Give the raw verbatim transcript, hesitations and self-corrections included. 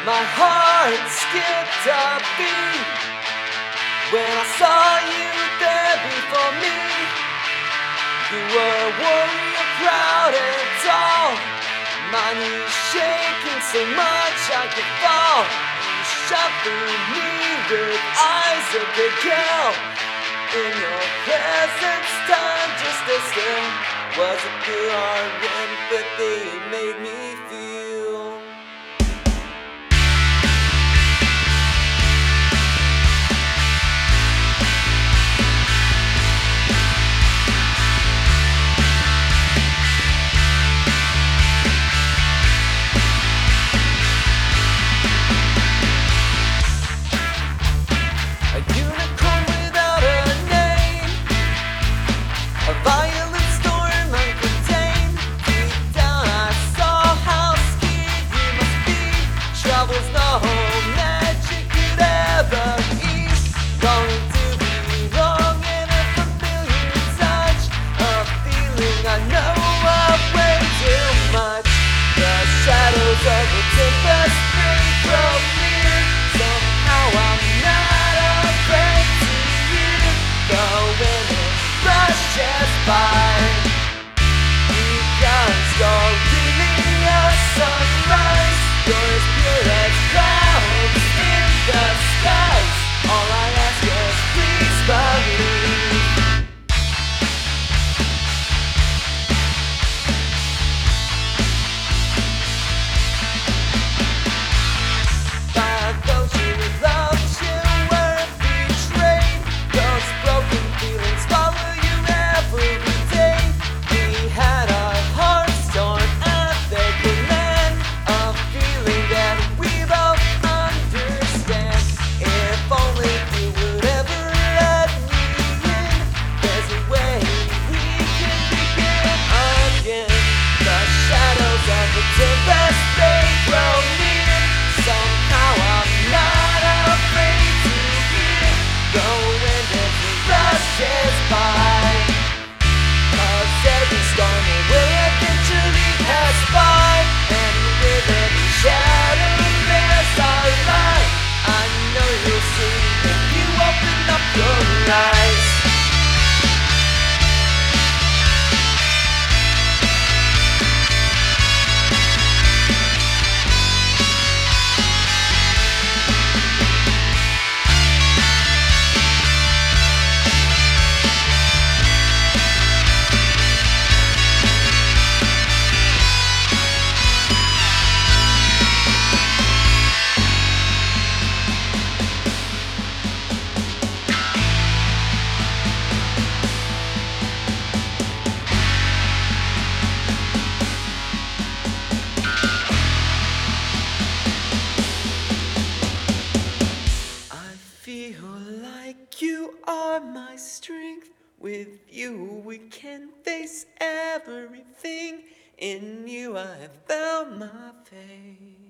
My heart skipped a beat when I saw you there before me. You were a warrior, proud and tall. My knees shaking so much I could fall. You shot through me with eyes that could kill. In your presence, time just stood still. Was it good or empathy made me feel? A unicorn without a name, a violent storm uncontained. Deep down I saw how scared you must be. Trouble's no magic could ever ease. Longing to belong in a familiar touch, a feeling I know of way too much. The shadows of a tempest may grow near. Somehow I'm not afraid to hear the wind rushes by, because you're really a sunrise. You're as pure as clouds in the skies. All I ask is please believe. By those you loved, you were betrayed. Those broken feelings follow you every day. We had our hearts torn at the command, a feeling that we both understand. If only you would ever let me in, there's a way we can begin again. The shadows of the tempest, they grow near. Somehow I'm not afraid to hear the wind as it rushes by, 'cause every storm will eventually pass by, and with every shadow there's a light. I know you'll see if you open up your eyes. I feel like you are my strength. With you we can face everything. In you I have found my faith.